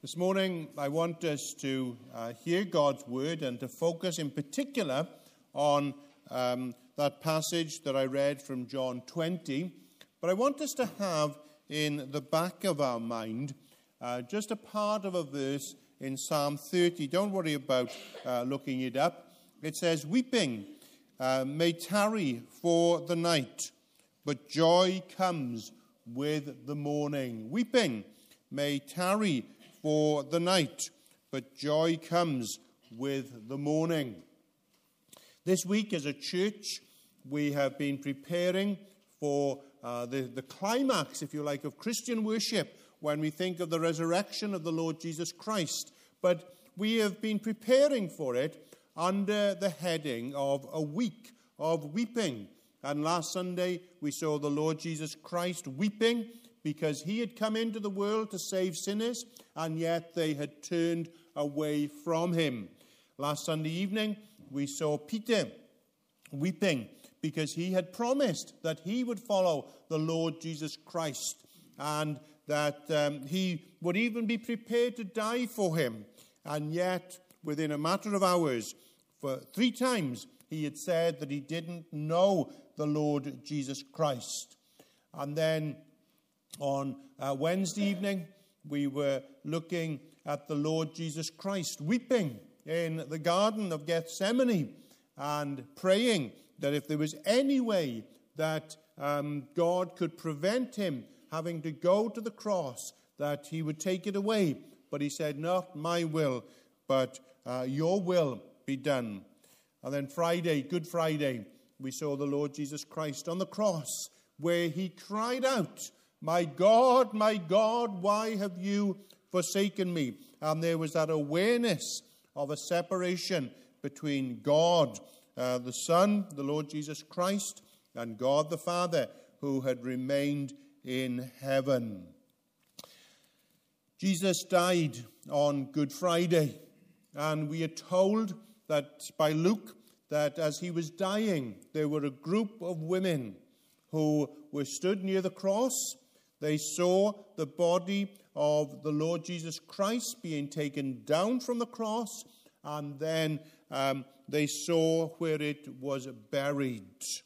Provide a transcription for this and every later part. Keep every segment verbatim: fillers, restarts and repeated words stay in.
This morning, I want us to uh, hear God's word and to focus in particular on um, that passage that I read from John twenty. But I want us to have in the back of our mind uh, just a part of a verse in Psalm thirty. Don't worry about uh, looking it up. It says, "Weeping uh, may tarry for the night, but joy comes with the morning." Weeping may tarry for the night, but joy comes with the morning. This week as a church, we have been preparing for uh, the, the climax, if you like, of Christian worship when we think of the resurrection of the Lord Jesus Christ. But we have been preparing for it under the heading of a week of weeping. And last Sunday, we saw the Lord Jesus Christ weeping because he had come into the world to save sinners, and yet they had turned away from him. Last Sunday evening, we saw Peter weeping because he had promised that he would follow the Lord Jesus Christ and that um, he would even be prepared to die for him. And yet, within a matter of hours, for three times, he had said that he didn't know the Lord Jesus Christ. And then on uh, Wednesday evening, we were looking at the Lord Jesus Christ weeping in the Garden of Gethsemane and praying that if there was any way that um, God could prevent him having to go to the cross, that he would take it away. But he said, "Not my will, but uh, your will be done." And then Friday, Good Friday, we saw the Lord Jesus Christ on the cross, where he cried out, "My God, my God, why have you forsaken me?" And there was that awareness of a separation between God, uh, the Son, the Lord Jesus Christ, and God the Father, who had remained in heaven. Jesus died on Good Friday, and we are told that by Luke that as he was dying, there were a group of women who were stood near the cross. They saw the body of the Lord Jesus Christ being taken down from the cross, and then um, they saw where it was buried.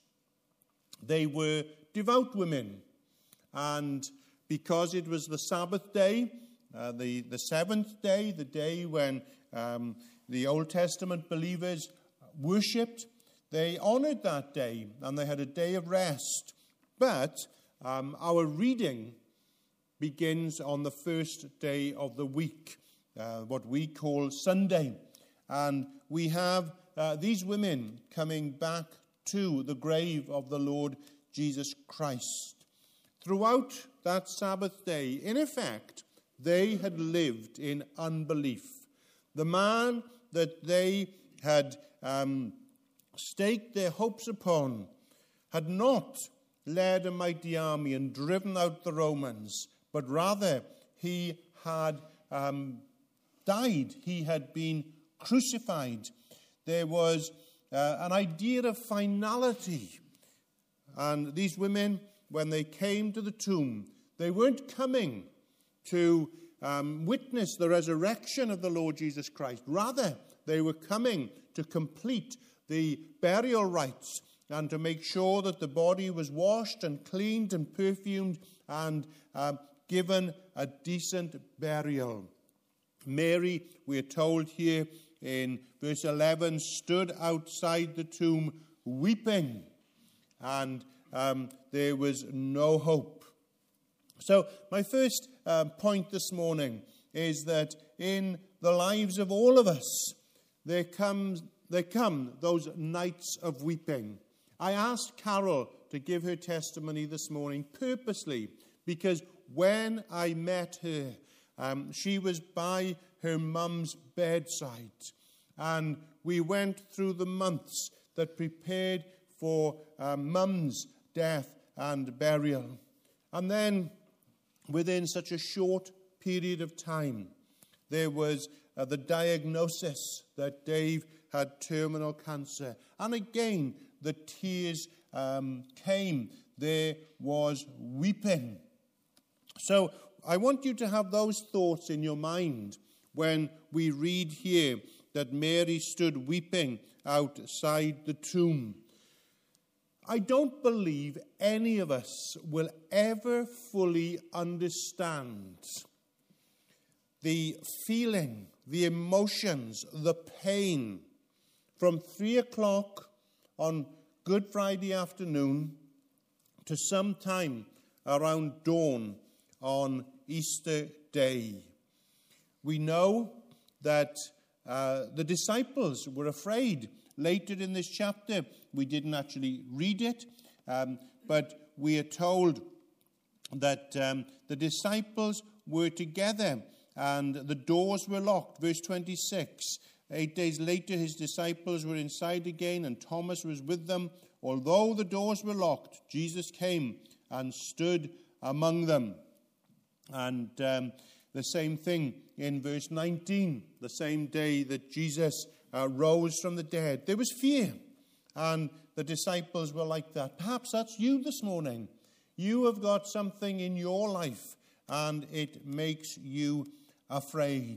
They were devout women, and because it was the Sabbath day, uh, the, the seventh day, the day when um, the Old Testament believers worshipped, they honored that day, and they had a day of rest. But um, our reading begins on the first day of the week, uh, what we call Sunday. And we have uh, these women coming back to the grave of the Lord Jesus Christ. Throughout that Sabbath day, in effect, they had lived in unbelief. The man that they had um, staked their hopes upon had not led a mighty army and driven out the Romans, but rather he had um, died. He had been crucified. There was uh, an idea of finality. And these women, when they came to the tomb, they weren't coming to um, witness the resurrection of the Lord Jesus Christ. Rather, they were coming to complete the burial rites and to make sure that the body was washed and cleaned and perfumed and uh, given a decent burial. Mary, we are told here in verse eleven, stood outside the tomb weeping, and um, there was no hope. So my first uh, point this morning is that in the lives of all of us, there comes there come those nights of weeping. I asked Carol to give her testimony this morning purposely because when I met her, um, she was by her mum's bedside, and we went through the months that prepared for uh, mum's death and burial. And then, within such a short period of time, there was uh, the diagnosis that Dave had terminal cancer. And again, the tears um, came. There was weeping. So I want you to have those thoughts in your mind when we read here that Mary stood weeping outside the tomb. I don't believe any of us will ever fully understand the feeling, the emotions, the pain from three o'clock on Good Friday afternoon to sometime around dawn on Easter Day. We know that uh, the disciples were afraid. Later in this chapter, we didn't actually read it, um, but we are told that um, the disciples were together and the doors were locked. Verse twenty-six, eight days later his disciples were inside again and Thomas was with them. Although the doors were locked, Jesus came and stood among them. And um, the same thing in verse nineteen, the same day that Jesus uh, rose from the dead. There was fear, and the disciples were like that. Perhaps that's you this morning. You have got something in your life, and it makes you afraid.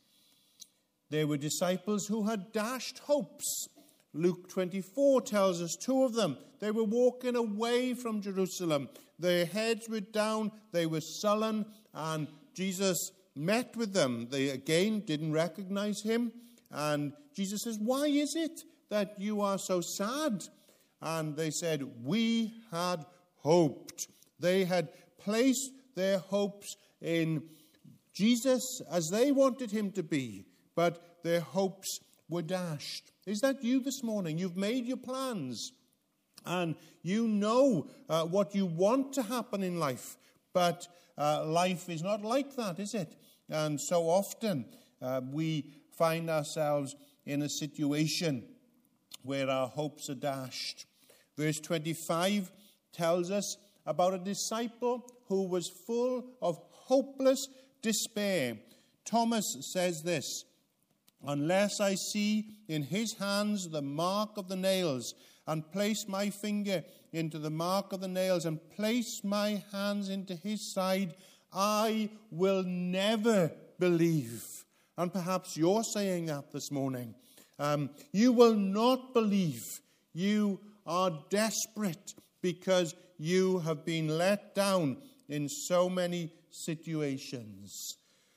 There were disciples who had dashed hopes. Luke twenty-four tells us two of them. They were walking away from Jerusalem. Their heads were down. They were sullen. And Jesus met with them. They again didn't recognize him. And Jesus says, "Why is it that you are so sad?" And they said, "We had hoped." They had placed their hopes in Jesus as they wanted him to be, but their hopes were dashed. Is that you this morning? You've made your plans and you know uh, what you want to happen in life, but uh, life is not like that, is it? And so often uh, we find ourselves in a situation where our hopes are dashed. Verse twenty-five tells us about a disciple who was full of hopeless despair. Thomas says this, "Unless I see in his hands the mark of the nails, and place my finger into the mark of the nails, and place my hands into his side, I will never believe." And perhaps you're saying that this morning. Um, you will not believe. You are desperate because you have been let down in so many situations.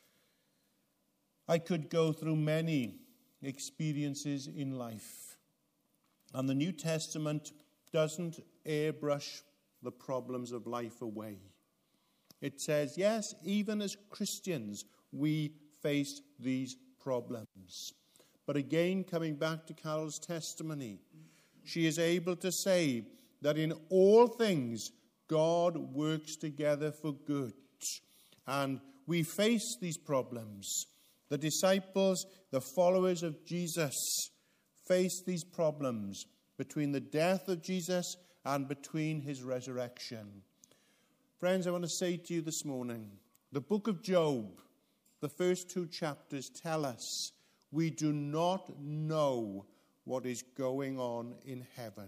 I could go through many experiences in life. And the New Testament doesn't airbrush the problems of life away. It says, yes, even as Christians, we face these problems. But again, coming back to Carol's testimony, she is able to say that in all things, God works together for good. And we face these problems. The disciples, the followers of Jesus, faced these problems between the death of Jesus and between his resurrection. Friends, I want to say to you this morning, the book of Job, the first two chapters tell us we do not know what is going on in heaven.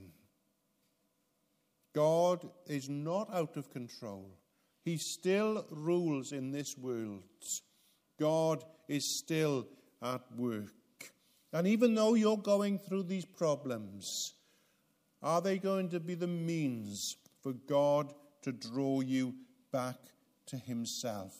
God is not out of control. He still rules in this world. God is still at work. And even though you're going through these problems, are they going to be the means for God to draw you back to himself?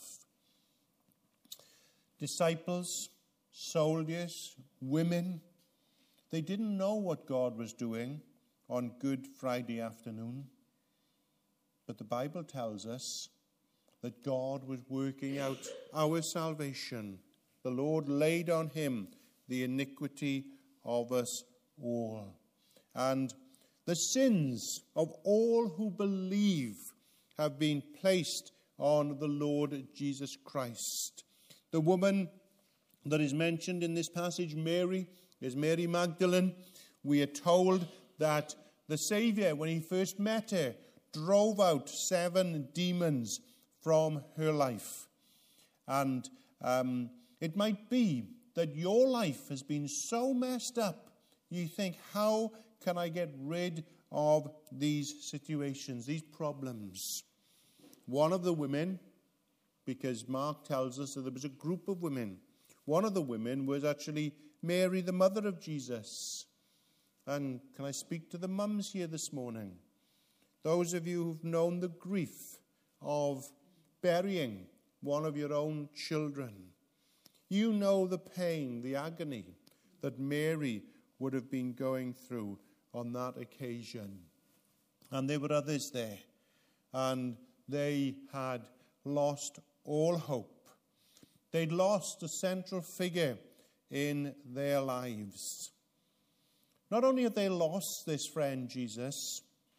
Disciples, soldiers, women, they didn't know what God was doing on Good Friday afternoon. But the Bible tells us that God was working out our salvation. The Lord laid on him the iniquity of us all. And the sins of all who believe have been placed on the Lord Jesus Christ. The woman that is mentioned in this passage, Mary, is Mary Magdalene. We are told that the Savior, when he first met her, drove out seven demons from her life. And um, it might be that your life has been so messed up, you think, how can I get rid of these situations, these problems? One of the women because Mark tells us that there was a group of women. One of the women was actually Mary, the mother of Jesus. And can I speak to the mums here this morning? Those of you who've known the grief of burying one of your own children. You know the pain, the agony that Mary would have been going through on that occasion. And there were others there. And they had lost all hope. They'd lost a central figure in their lives. Not only had they lost this friend Jesus,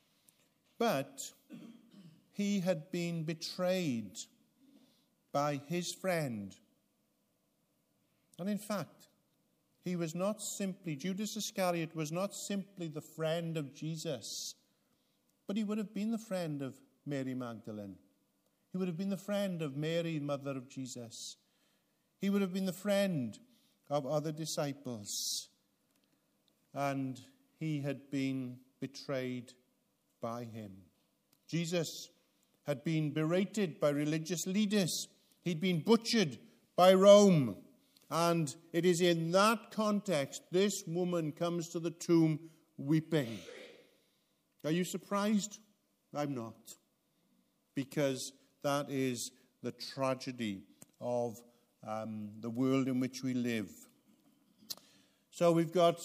but he had been betrayed by his friend. And in fact, he was not simply, Judas Iscariot was not simply the friend of Jesus, but he would have been the friend of Mary Magdalene. He would have been the friend of Mary, mother of Jesus. He would have been the friend of other disciples. And he had been betrayed by him. Jesus had been berated by religious leaders. He'd been butchered by Rome. And it is in that context this woman comes to the tomb weeping. Are you surprised? I'm not. Because that is the tragedy of um, the world in which we live. So we've got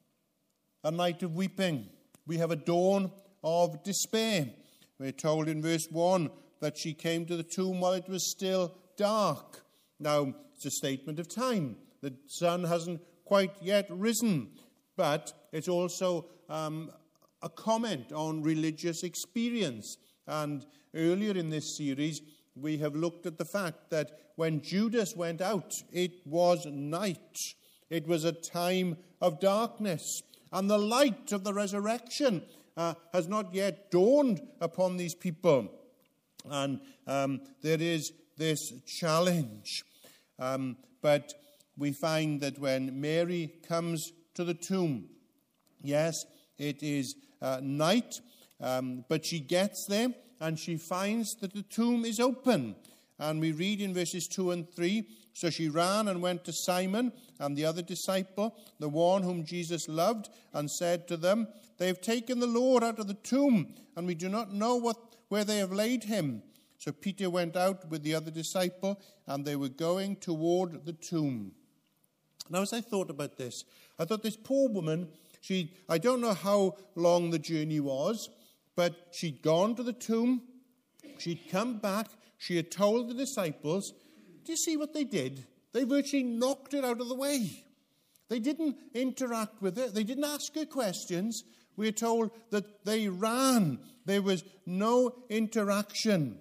a night of weeping. We have a dawn of despair. We're told in verse one that she came to the tomb while it was still dark. Now, it's a statement of time. The sun hasn't quite yet risen, but it's also um, a comment on religious experience. And earlier in this series, we have looked at the fact that when Judas went out, it was night. It was a time of darkness. And the light of the resurrection uh, has not yet dawned upon these people. And um, there is this challenge. Um, but we find that when Mary comes to the tomb, yes, it is uh, night, um, but she gets there and she finds that the tomb is open. And we read in verses two and three, so she ran and went to Simon and the other disciple, the one whom Jesus loved, and said to them, "They have taken the Lord out of the tomb, and we do not know what where they have laid him." So Peter went out with the other disciple, and they were going toward the tomb. Now, as I thought about this, I thought this poor woman, she, I don't know how long the journey was, but she'd gone to the tomb, she'd come back, she had told the disciples. Do you see what they did? They virtually knocked it out of the way. They didn't interact with her. They didn't ask her questions. We're told that they ran. There was no interaction.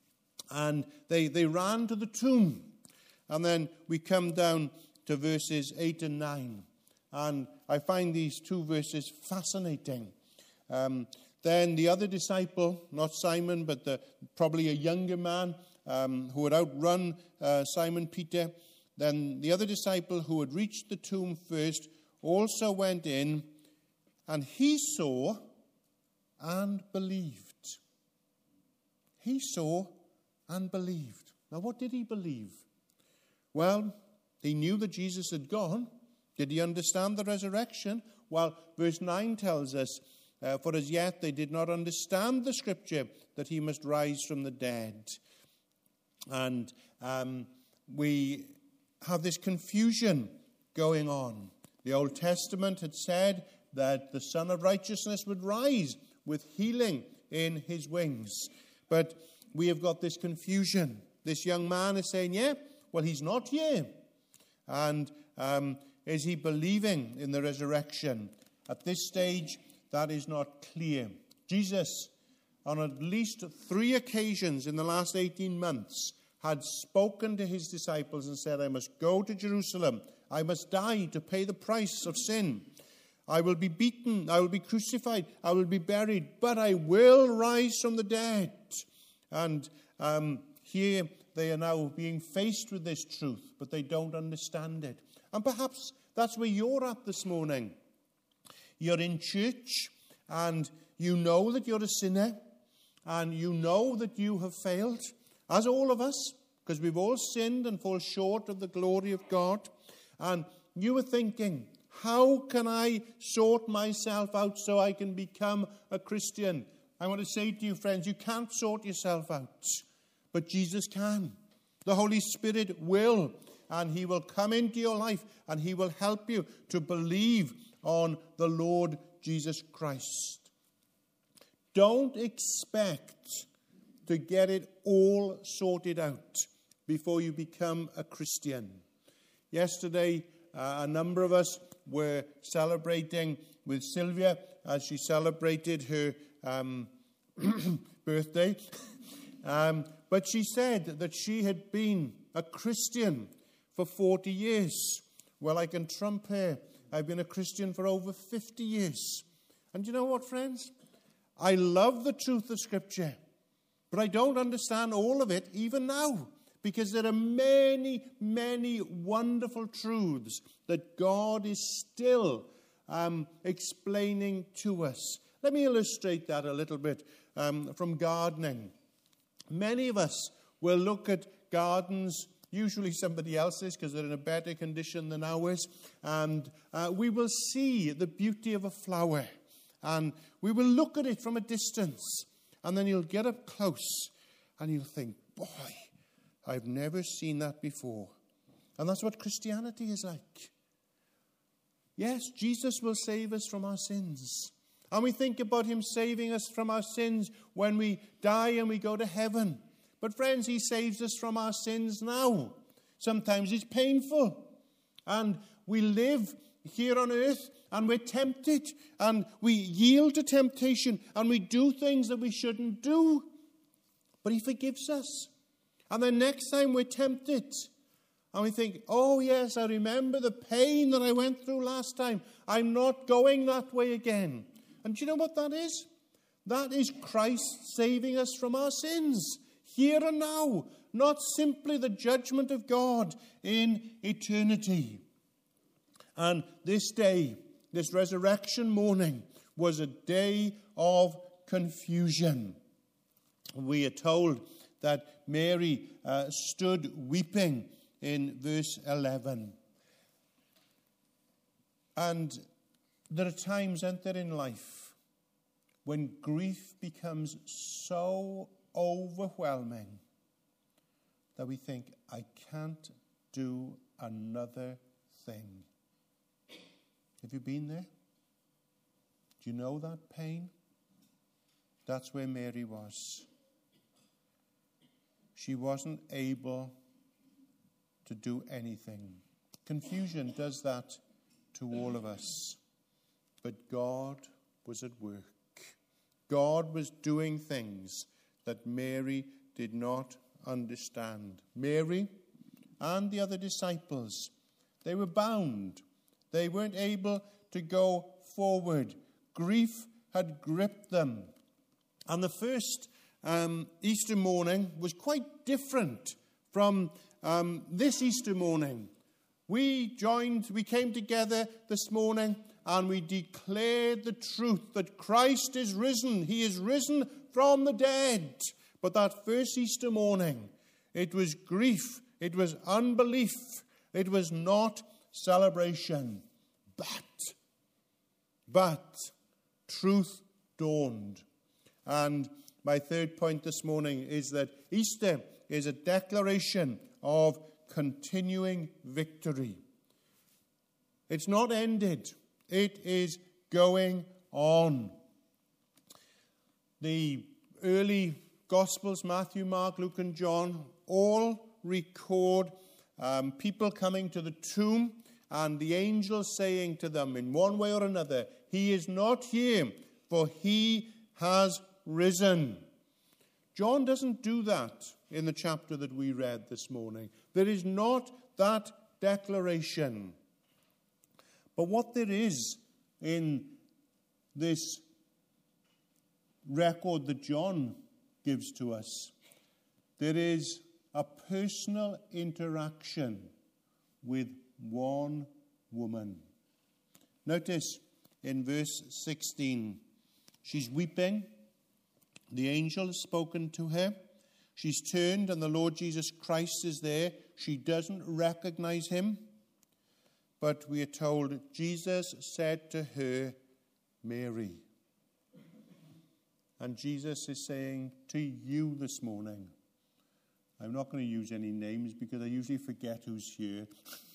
And they, they ran to the tomb. And then we come down to verses eight and nine. And I find these two verses fascinating. Um, then the other disciple, not Simon, but the, probably a younger man um, who had outrun uh, Simon Peter. Then the other disciple who had reached the tomb first also went in, and he saw and believed. He saw and believed. Now, what did he believe? Well, he knew that Jesus had gone. Did he understand the resurrection? Well, verse nine tells us, uh, for as yet they did not understand the scripture that he must rise from the dead. And um, we have this confusion going on. The Old Testament had said that the Son of Righteousness would rise with healing in his wings. But we have got this confusion. This young man is saying, yeah, well, he's not here. And um, is he believing in the resurrection? At this stage, that is not clear. Jesus, on at least three occasions in the last eighteen months, had spoken to his disciples and said, I must go to Jerusalem. I must die to pay the price of sin. I will be beaten. I will be crucified. I will be buried. But I will rise from the dead. And um, here they are now being faced with this truth, but they don't understand it. And perhaps that's where you're at this morning. You're in church and you know that you're a sinner and you know that you have failed, as all of us. because we've all sinned and fall short of the glory of God. And you were thinking, how can I sort myself out so I can become a Christian? I want to say to you, friends, you can't sort yourself out, but Jesus can. The Holy Spirit will, and he will come into your life, and he will help you to believe on the Lord Jesus Christ. Don't expect to get it all sorted out before you become a Christian. Yesterday, uh, a number of us were celebrating with Sylvia as she celebrated her um, birthday. um, but she said that she had been a Christian for forty years. Well, I can trump her. I've been a Christian for over fifty years. And you know what, friends? I love the truth of Scripture, but I don't understand all of it even now, because there are many, many wonderful truths that God is still um, explaining to us. Let me illustrate that a little bit um, from gardening. Many of us will look at gardens, usually somebody else's because they're in a better condition than ours, and uh, we will see the beauty of a flower, and we will look at it from a distance, and then you'll get up close and you'll think, boy, I've never seen that before. And that's what Christianity is like. Yes, Jesus will save us from our sins. And we think about him saving us from our sins when we die and we go to heaven. But friends, he saves us from our sins now. Sometimes it's painful. And we live here on earth and we're tempted. And we yield to temptation. And we do things that we shouldn't do. But he forgives us. And then next time we're tempted, and we think, oh yes, I remember the pain that I went through last time. I'm not going that way again. And do you know what that is? That is Christ saving us from our sins, here and now, not simply the judgment of God in eternity. And this day, this resurrection morning, was a day of confusion. We are told that Mary uh, stood weeping in verse eleven. And there are times, aren't there, in life when grief becomes so overwhelming that we think, I can't do another thing. Have you been there? Do you know that pain? That's where Mary was. She wasn't able to do anything. Confusion does that to all of us. But God was at work. God was doing things that Mary did not understand. Mary and the other disciples, they were bound. They weren't able to go forward. Grief had gripped them. And the first um, Easter morning was quite different from um, this Easter morning. We joined, we came together this morning and we declared the truth that Christ is risen. He is risen from the dead. But that first Easter morning, it was grief, it was unbelief, it was not celebration. But, but, truth dawned. And my third point this morning is that Easter is a declaration of continuing victory. It's not ended. It is going on. The early Gospels, Matthew, Mark, Luke, and John, all record um, people coming to the tomb and the angels saying to them in one way or another, he is not here, for he has risen. John doesn't do that in the chapter that we read this morning. There is not that declaration. But what there is in this record that John gives to us, there is a personal interaction with one woman. Notice in verse sixteen, she's weeping. The angel has spoken to her, She's turned and the Lord Jesus Christ is there. She doesn't recognize him. But we are told Jesus said to her, Mary. And Jesus is saying to you this morning, I'm not going to use any names because I usually forget who's here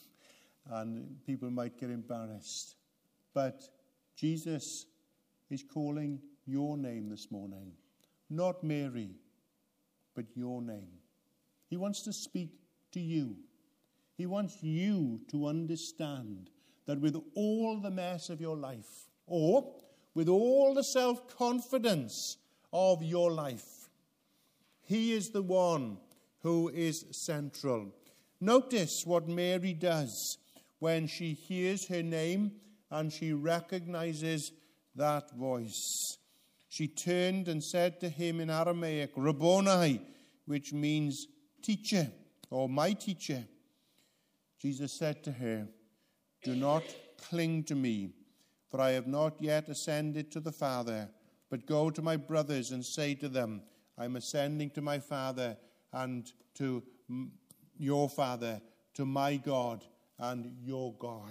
and people might get embarrassed. But Jesus is calling your name this morning. Not Mary, but your name. He wants to speak to you. He wants you to understand that with all the mess of your life, or with all the self-confidence of your life, he is the one who is central. Notice what Mary does when she hears her name and she recognizes that voice. She turned and said to him in Aramaic, Rabboni, which means teacher, or my teacher. Jesus said to her, do not cling to me, for I have not yet ascended to the Father, but go to my brothers and say to them, I am ascending to my Father and to your Father, to my God and your God.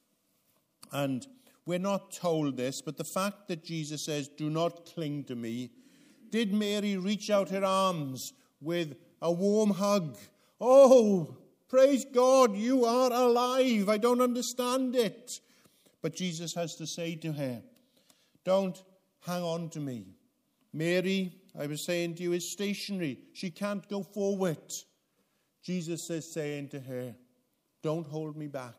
And we're not told this, but the fact that Jesus says, do not cling to me, did Mary reach out her arms with a warm hug? Oh, praise God, you are alive. I don't understand it. But Jesus has to say to her, don't hang on to me. Mary, I was saying to you, is stationary. She can't go forward. Jesus is saying to her, don't hold me back.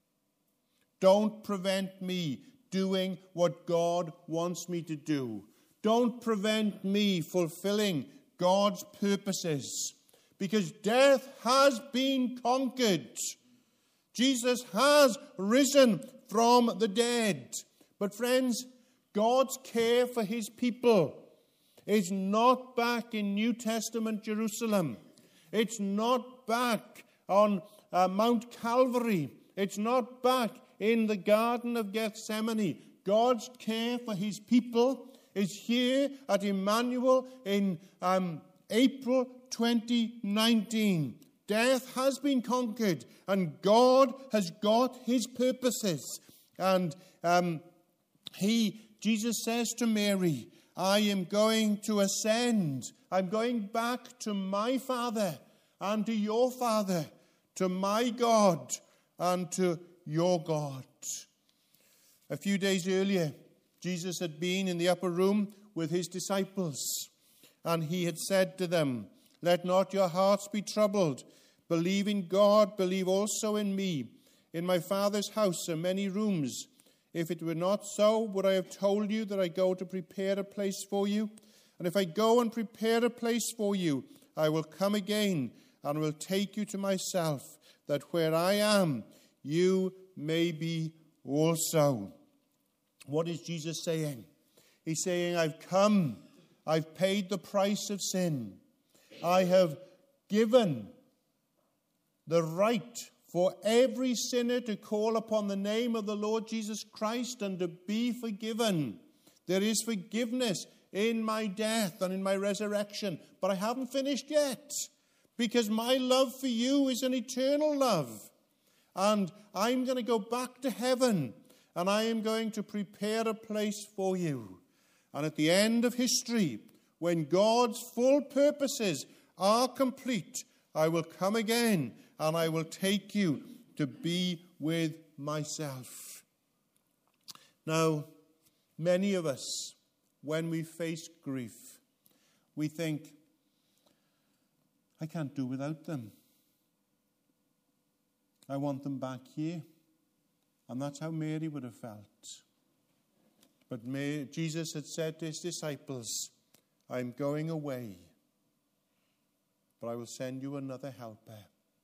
Don't prevent me doing what God wants me to do. Don't prevent me fulfilling God's purposes. Because death has been conquered. Jesus has risen from the dead. But friends, God's care for his people is not back in New Testament Jerusalem. It's not back on uh, Mount Calvary. It's not back in the Garden of Gethsemane. God's care for his people is here at Emmanuel in um, April twenty nineteen. Death has been conquered and God has got his purposes. And um, he, Jesus says to Mary, I am going to ascend. I'm going back to my Father and to your Father, to my God and to your God. A few days earlier, Jesus had been in the upper room with his disciples, and he had said to them, let not your hearts be troubled. Believe in God, believe also in me. In my Father's house are many rooms. If it were not so, would I have told you that I go to prepare a place for you? And if I go and prepare a place for you, I will come again and will take you to myself, that where I am, you may be also. What is Jesus saying? He's saying, I've come, I've paid the price of sin. I have given the right for every sinner to call upon the name of the Lord Jesus Christ and to be forgiven. There is forgiveness in my death and in my resurrection. But I haven't finished yet, because my love for you is an eternal love. And I'm going to go back to heaven, and I am going to prepare a place for you. And at the end of history, when God's full purposes are complete, I will come again and I will take you to be with myself. Now, many of us, when we face grief, we think, I can't do without them. I want them back here. And that's how Mary would have felt. But Mary, Jesus had said to his disciples, I'm going away, but I will send you another helper.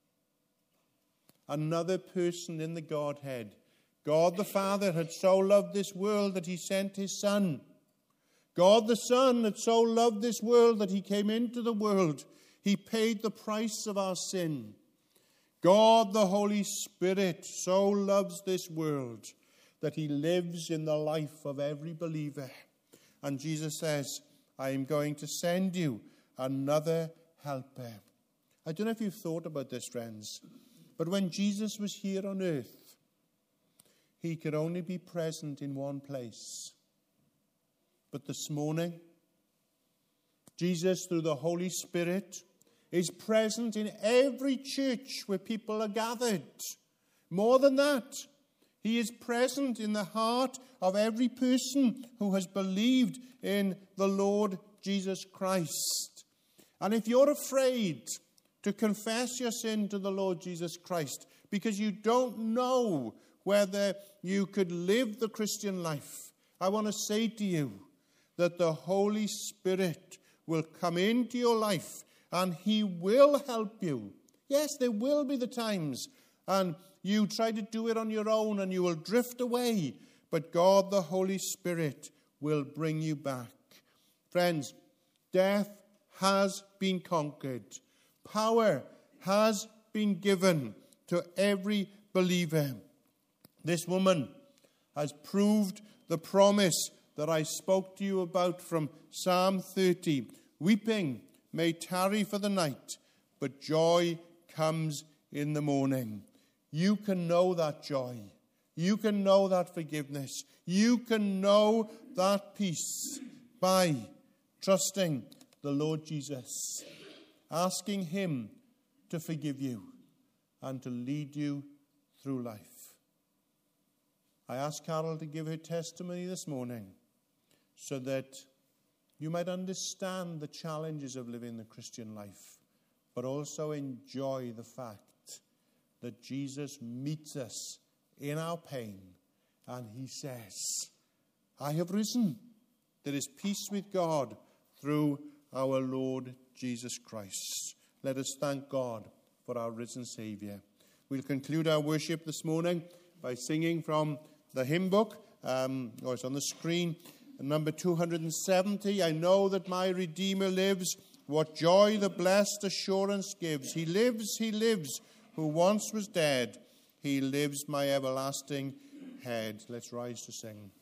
Another person in the Godhead. God the Father had so loved this world that he sent his Son. God the Son had so loved this world that he came into the world. He paid the price of our sin. God the Holy Spirit so loves this world that he lives in the life of every believer. And Jesus says, I am going to send you another helper. I don't know if you've thought about this, friends, but when Jesus was here on earth, he could only be present in one place. But this morning, Jesus, through the Holy Spirit, is present in every church where people are gathered. More than that, he is present in the heart of every person who has believed in the Lord Jesus Christ. And if you're afraid to confess your sin to the Lord Jesus Christ because you don't know whether you could live the Christian life, I want to say to you that the Holy Spirit will come into your life and he will help you. Yes, there will be the times and you try to do it on your own and you will drift away, but God, the Holy Spirit, will bring you back. Friends, death has been conquered. Power has been given to every believer. This woman has proved the promise that I spoke to you about from Psalm thirty. Weeping may tarry for the night, but joy comes in the morning. You can know that joy. You can know that forgiveness. You can know that peace by trusting the Lord Jesus, asking him to forgive you and to lead you through life. I asked Carol to give her testimony this morning so that you might understand the challenges of living the Christian life, but also enjoy the fact that Jesus meets us in our pain and he says, I have risen. There is peace with God through our Lord Jesus Christ. Let us thank God for our risen Saviour. We'll conclude our worship this morning by singing from the hymn book, um, or it's on the screen, number two hundred seventy. I know that my Redeemer lives. What joy the blessed assurance gives. He lives, he lives, who once was dead. He lives, my everlasting head. Let's rise to sing.